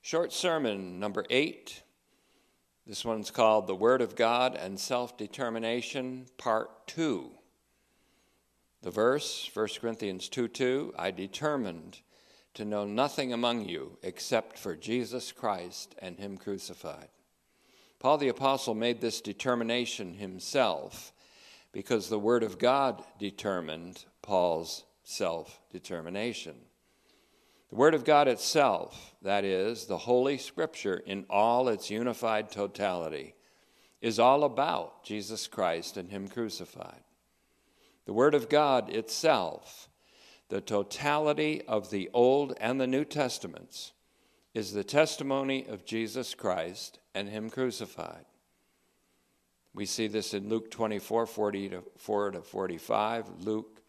Short sermon number 8. This one's called The Word of God and Self-Determination, Part 2. The verse, 1 Corinthians 2:2, I determined to know nothing among you except for Jesus Christ and Him crucified. Paul the Apostle made this determination himself because the Word of God determined Paul's self-determination. The Word of God itself, that is, the Holy Scripture in all its unified totality, is all about Jesus Christ and Him crucified. The Word of God itself, the totality of the Old and the New Testaments, is the testimony of Jesus Christ and Him crucified. We see this in Luke 24:44-45, Luke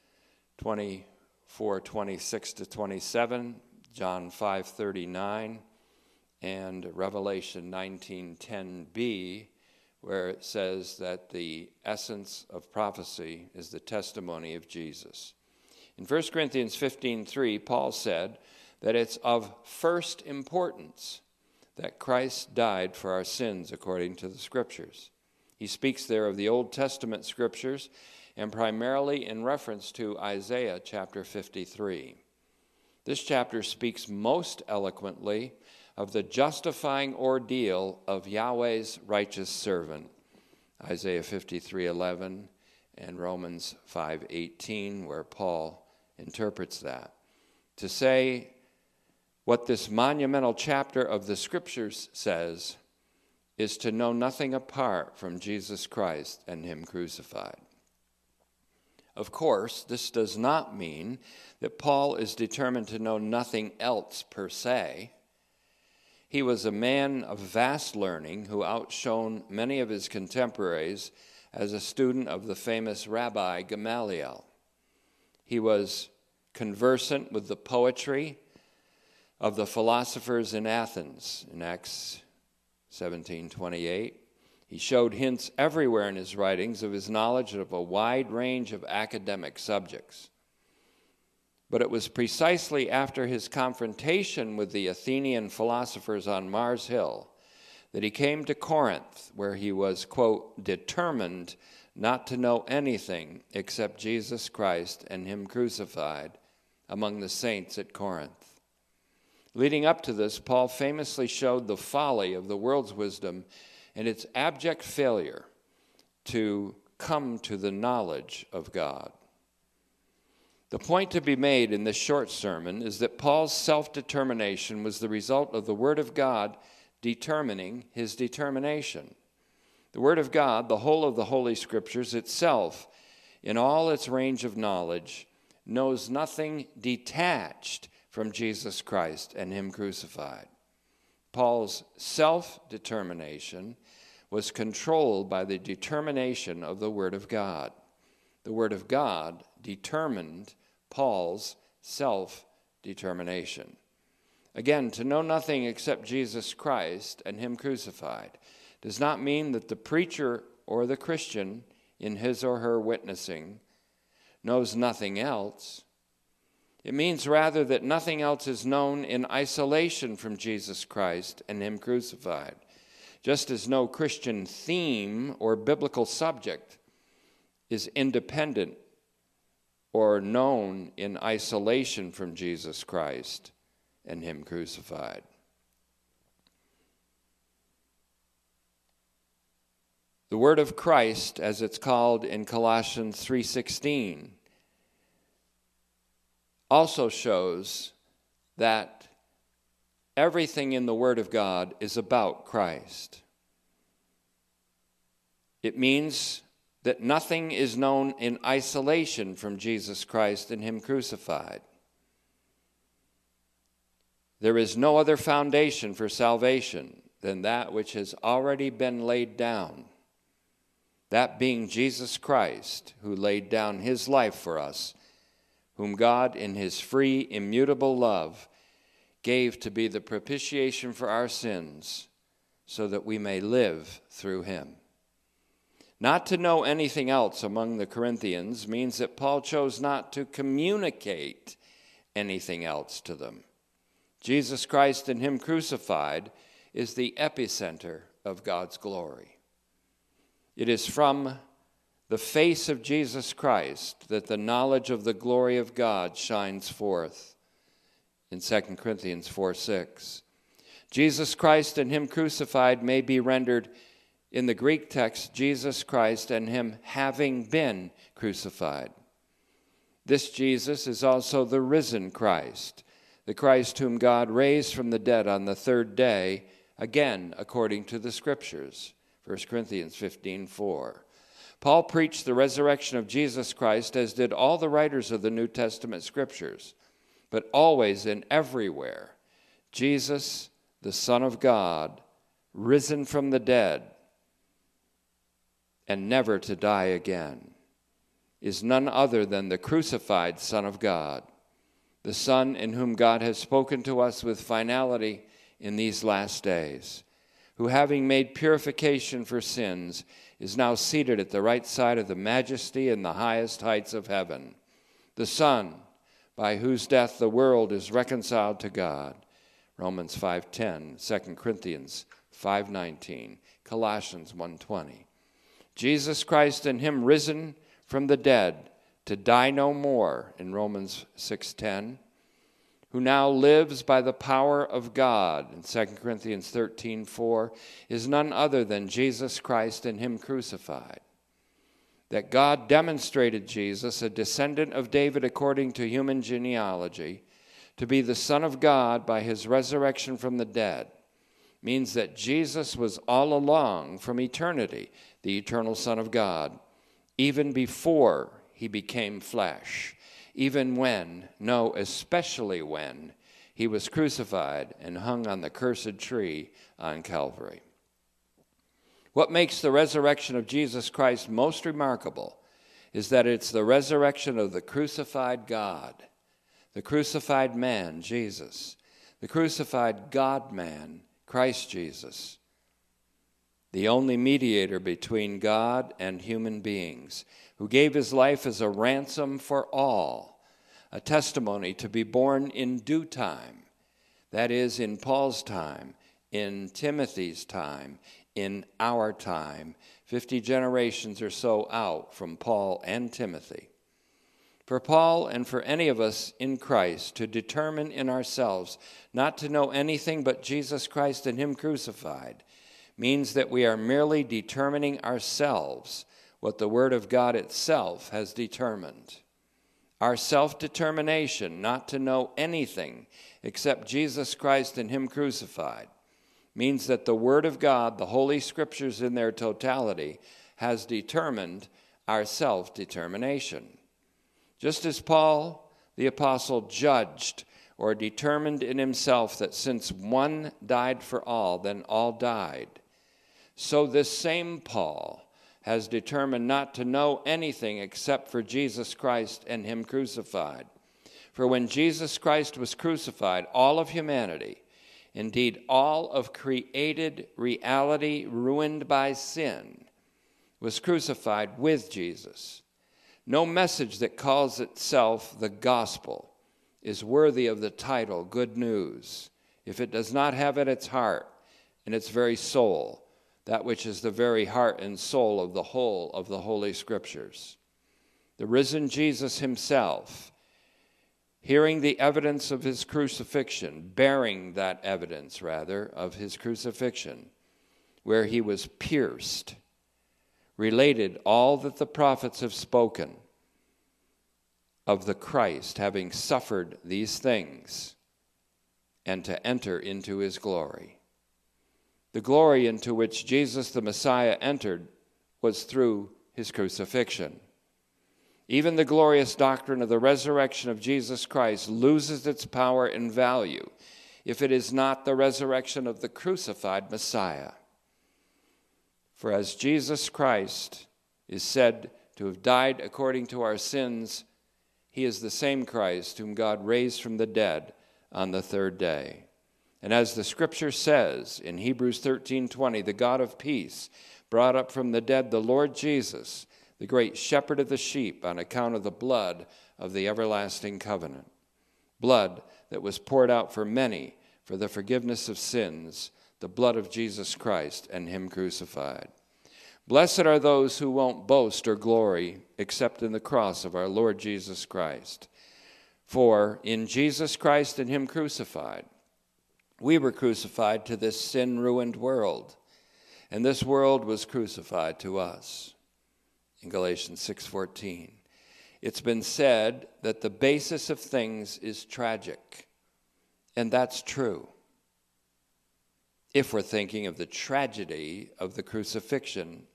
24:26-27, John 5:39, and Revelation 19:10b, where it says that the essence of prophecy is the testimony of Jesus. In 1 Corinthians 15:3, Paul said that it's of first importance that Christ died for our sins according to the Scriptures. He speaks there of the Old Testament Scriptures and primarily in reference to Isaiah chapter 53. This chapter speaks most eloquently of the justifying ordeal of Yahweh's righteous servant, Isaiah 53:11 and Romans 5:18, where Paul interprets that. To say what this monumental chapter of the Scriptures says is to know nothing apart from Jesus Christ and Him crucified. Of course, this does not mean that Paul is determined to know nothing else per se. He was a man of vast learning who outshone many of his contemporaries as a student of the famous Rabbi Gamaliel. He was conversant with the poetry of the philosophers in Athens in Acts 17:28. He showed hints everywhere in his writings of his knowledge of a wide range of academic subjects. But it was precisely after his confrontation with the Athenian philosophers on Mars Hill that he came to Corinth, where he was, quote, determined not to know anything except Jesus Christ and Him crucified among the saints at Corinth. Leading up to this, Paul famously showed the folly of the world's wisdom and its abject failure to come to the knowledge of God. The point to be made in this short sermon is that Paul's self-determination was the result of the Word of God determining his determination. The Word of God, the whole of the Holy Scriptures itself, in all its range of knowledge, knows nothing detached from Jesus Christ and Him crucified. Paul's self-determination was controlled by the determination of the Word of God. The Word of God determined Paul's self-determination. Again, to know nothing except Jesus Christ and Him crucified does not mean that the preacher or the Christian in his or her witnessing knows nothing else. It means rather that nothing else is known in isolation from Jesus Christ and Him crucified, just as no Christian theme or biblical subject is independent or known in isolation from Jesus Christ and Him crucified. The Word of Christ, as it's called in Colossians 3:16, also shows that everything in the Word of God is about Christ. It means that nothing is known in isolation from Jesus Christ and Him crucified. There is no other foundation for salvation than that which has already been laid down, that being Jesus Christ, who laid down His life for us, whom God in His free, immutable love gave to be the propitiation for our sins, so that we may live through Him. Not to know anything else among the Corinthians means that Paul chose not to communicate anything else to them. Jesus Christ and him crucified is the epicenter of God's glory. It is from the face of Jesus Christ that the knowledge of the glory of God shines forth in 2 Corinthians 4:6. Jesus Christ and him crucified may be rendered in the Greek text, Jesus Christ and him having been crucified. This Jesus is also the risen Christ, the Christ whom God raised from the dead on the third day, again according to the Scriptures, 1 Corinthians 15:4. Paul preached the resurrection of Jesus Christ, as did all the writers of the New Testament Scriptures, but always and everywhere, Jesus, the Son of God, risen from the dead, and never to die again, is none other than the crucified Son of God, the Son in whom God has spoken to us with finality in these last days, who having made purification for sins, is now seated at the right side of the majesty in the highest heights of heaven, the Son, by whose death the world is reconciled to God, Romans 5:10, 2 Corinthians 5:19, Colossians 1:20. Jesus Christ and him risen from the dead to die no more, in Romans 6:10, who now lives by the power of God, in 2 Corinthians 13:4, is none other than Jesus Christ and him crucified. That God demonstrated Jesus, a descendant of David according to human genealogy, to be the Son of God by his resurrection from the dead, means that Jesus was all along from eternity the eternal Son of God, even before he became flesh, even when, no, especially when, he was crucified and hung on the cursed tree on Calvary. What makes the resurrection of Jesus Christ most remarkable is that it's the resurrection of the crucified God, the crucified man, Jesus, the crucified God-man, Christ Jesus, the only mediator between God and human beings, who gave his life as a ransom for all, a testimony to be born in due time, that is, in Paul's time, in Timothy's time, in our time, 50 generations or so out from Paul and Timothy. For Paul and for any of us in Christ to determine in ourselves not to know anything but Jesus Christ and him crucified means that we are merely determining ourselves what the Word of God itself has determined. Our self-determination not to know anything except Jesus Christ and him crucified means that the Word of God, the Holy Scriptures in their totality, has determined our self-determination. Just as Paul, the apostle, judged or determined in himself that since one died for all, then all died, so this same Paul has determined not to know anything except for Jesus Christ and him crucified. For when Jesus Christ was crucified, all of humanity, indeed all of created reality ruined by sin, was crucified with Jesus. No message that calls itself the gospel is worthy of the title Good News if it does not have at its heart and its very soul that which is the very heart and soul of the whole of the Holy Scriptures. The risen Jesus himself, hearing the evidence of his crucifixion, bearing that evidence, rather, of his crucifixion, where he was pierced, related all that the prophets have spoken of the Christ having suffered these things and to enter into his glory. The glory into which Jesus the Messiah entered was through his crucifixion. Even the glorious doctrine of the resurrection of Jesus Christ loses its power and value if it is not the resurrection of the crucified Messiah. For as Jesus Christ is said to have died according to our sins, he is the same Christ whom God raised from the dead on the third day. And as the Scripture says in Hebrews 13:20, the God of peace brought up from the dead the Lord Jesus, the great shepherd of the sheep, on account of the blood of the everlasting covenant. Blood that was poured out for many for the forgiveness of sins, the blood of Jesus Christ and him crucified. Blessed are those who won't boast or glory except in the cross of our Lord Jesus Christ. For in Jesus Christ and him crucified, we were crucified to this sin-ruined world, and this world was crucified to us. In Galatians 6:14, it's been said that the basis of things is tragic, and that's true. If we're thinking of the tragedy of the crucifixion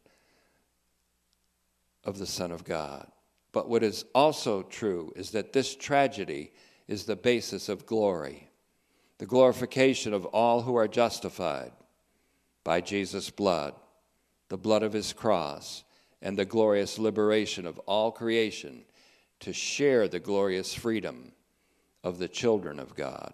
of the Son of God. But what is also true is that this tragedy is the basis of glory, the glorification of all who are justified by Jesus' blood, the blood of his cross, and the glorious liberation of all creation to share the glorious freedom of the children of God.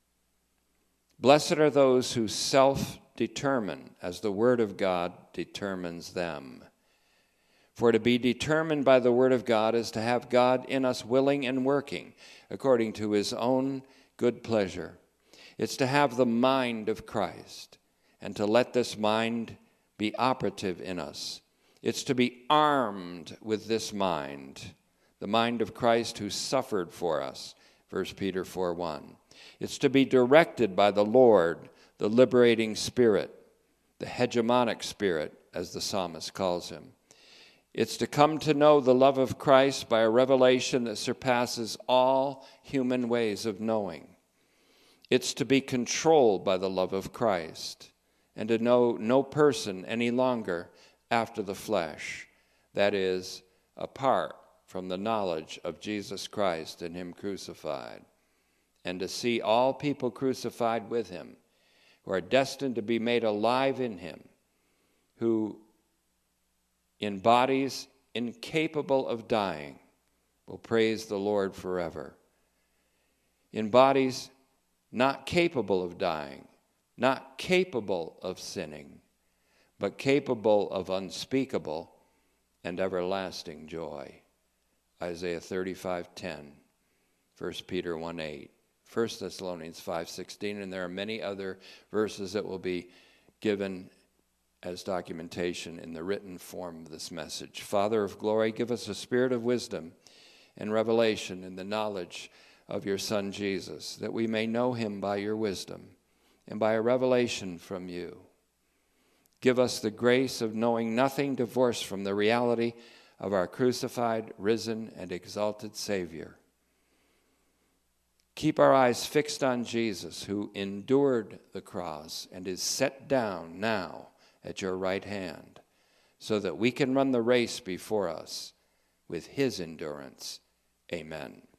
Blessed are those who self-determine as the Word of God determines them. For to be determined by the Word of God is to have God in us willing and working according to his own good pleasure. It's to have the mind of Christ and to let this mind be operative in us. It's to be armed with this mind, the mind of Christ who suffered for us, 1 Peter 4:1. It's to be directed by the Lord, the liberating Spirit, the hegemonic Spirit, as the psalmist calls him. It's to come to know the love of Christ by a revelation that surpasses all human ways of knowing. It's to be controlled by the love of Christ and to know no person any longer after the flesh, that is, apart from the knowledge of Jesus Christ and him crucified, and to see all people crucified with him, who are destined to be made alive in him, who in bodies incapable of dying will praise the Lord forever. In bodies not capable of dying, not capable of sinning, but capable of unspeakable and everlasting joy. Isaiah 35:10, 1 Peter 1:8, 1 Thessalonians 5:16, and there are many other verses that will be given as documentation in the written form of this message. Father of glory, give us a spirit of wisdom and revelation in the knowledge of your Son Jesus, that we may know him by your wisdom and by a revelation from you. Give us the grace of knowing nothing divorced from the reality of our crucified, risen, and exalted Savior. Keep our eyes fixed on Jesus, who endured the cross and is set down now at your right hand, so that we can run the race before us with his endurance. Amen.